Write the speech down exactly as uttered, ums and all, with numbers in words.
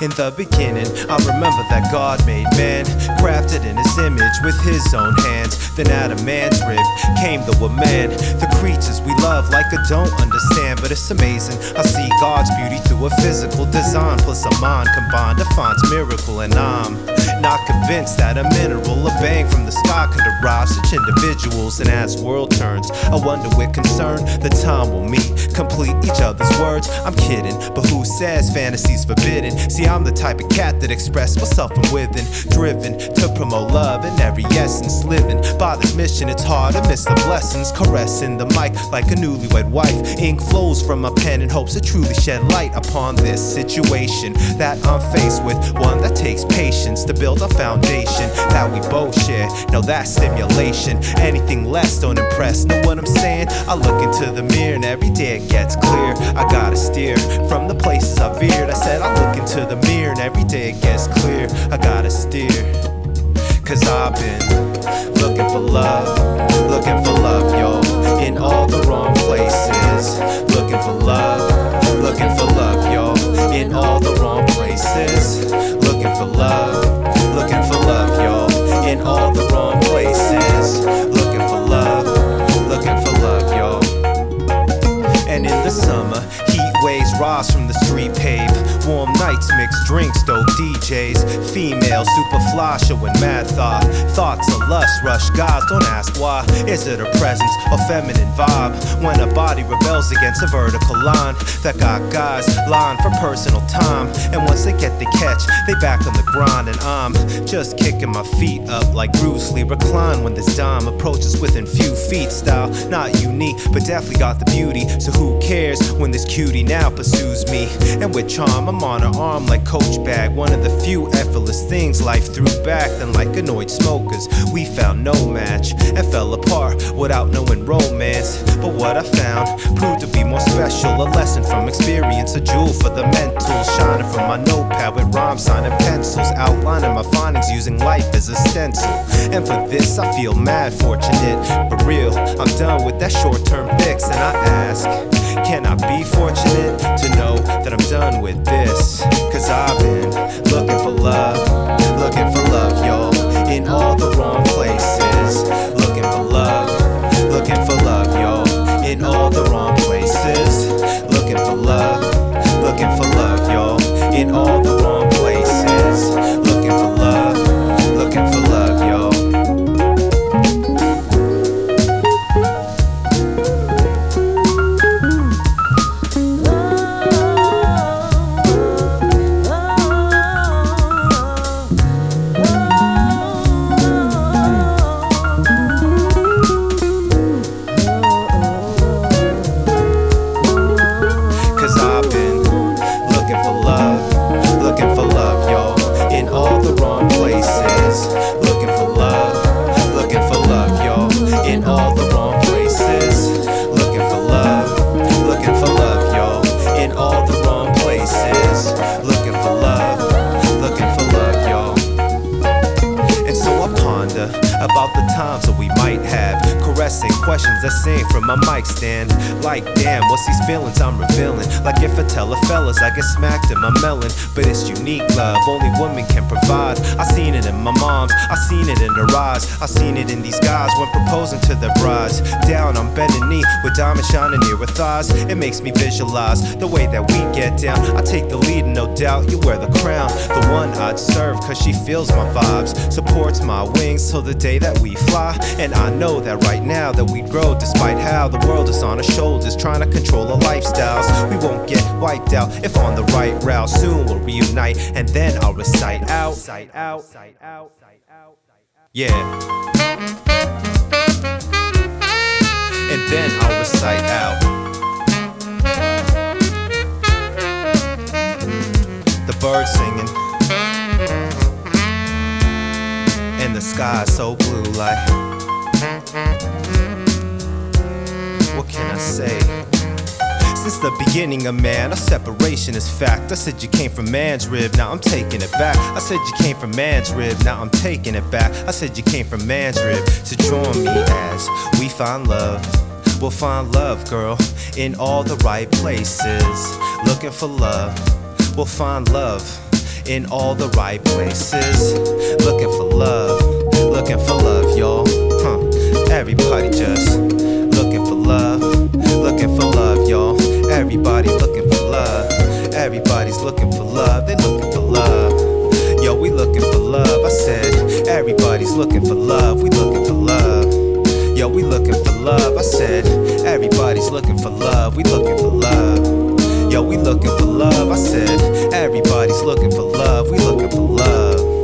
In the beginning, I remember that God made man, crafted in his image with his own hands. Then out of man's rib came the woman. The creatures we love like I don't understand, but it's amazing. I see God's beauty through a physical design, plus a mind combined defines miracle. And I'm not convinced that a mineral, a bang from the sky could arrive such individuals. And as world turns, I wonder with concern the time will meet, complete each other's words. I'm kidding, but who says fantasy's forbidden? See, I'm the type of cat that express myself from within, driven to promote love in every essence. Living by this mission, it's hard to miss the blessings. Caressing the mic like a newlywed wife, ink flows from my pen in hopes to truly shed light upon this situation that I'm faced with, one that takes patience to build a foundation that we both share. No, that's stimulation. Anything less don't impress. Know what I'm saying? I look into the mirror and every day it gets clear. I gotta steer from the places I veered. I said I look into the mirror and every day it gets clear. I gotta steer, cause I've been looking for love, looking for love, yo, in all the wrong places. Looking for love, looking for love, yo, in all the wrong places. Looking for love, looking for love, yo, in all the wrong places. Looking for love, looking for love, yo. And in the summer, heat waves rise from the street pave. Warm nights, mixed drinks, dope D Js. Females, super fly, showing mad thought. Thoughts of lust rush guys, don't ask why. Is it a presence or feminine vibe? When a body rebels against a vertical line that got guys lying for personal time. And once they get the catch, they back on the grind. And I'm just kicking my feet up like Bruce Lee. Recline when this dime approaches within few feet. Style not unique, but definitely got the beauty. So who cares when this cutie now pursues me? And with charm, I'm on her arm like Coach Bag. One of the few effortless things life threw back. Then like annoyed smokers, we found no match and fell apart without knowing romance. But what I found proved to be more special. A lesson from experience, a jewel for the mental. Shining from my notepad with rhyme, signing pencils. Outlining my findings using life as a stencil. And for this I feel mad fortunate. For real, I'm done with that short-term fix. And I ask, can I be fortunate to know that I'm done with this? Cause I've been looking for love, looking for love, yo, in all the wrong places. Looking for love, looking for love, yo, in all the wrong places. Looking for love, looking for love, yo, in all the wrong places. Looking for love, looking for love, yo. About the times that we might have, caressing questions I sing from my mic stand. Like damn, what's these feelings I'm revealing? Like if I tell a fellas I get smacked in my melon. But it's unique love, only women can provide. I seen it in my moms, I seen it in her eyes. I seen it in these guys when proposing to their brides. Down on bending knee with diamonds shining near her thighs. It makes me visualize the way that we get down. I take the lead and no doubt you wear the crown. The one I'd serve cause she feels my vibes, supports my wings till the day that we fly. And I know that right now that we grow, despite how the world is on our shoulders trying to control our lifestyles. We won't get wiped out if on the right route. Soon we'll reunite and then I'll recite out. Yeah. And then I'll recite out. The birds singing and the sky so blue like, what can I say? Since the beginning of man, our separation is fact. I said you came from man's rib, now I'm taking it back. I said you came from man's rib, now I'm taking it back. I said you came from man's rib to join me as we find love. We'll find love, girl, in all the right places. Looking for love, we'll find love in all the right places. Looking for love, looking for love, y'all. Huh. Everybody just looking for love, looking for love, y'all. Everybody looking for love. Everybody's looking for love, they looking for love. Yo, we looking for love, I said. Everybody's looking for love, we looking for love. Yo, we looking for love, I said. Everybody's looking for love, we looking for love. Yo, we looking for love, I said. Everybody's looking for love, we looking for love.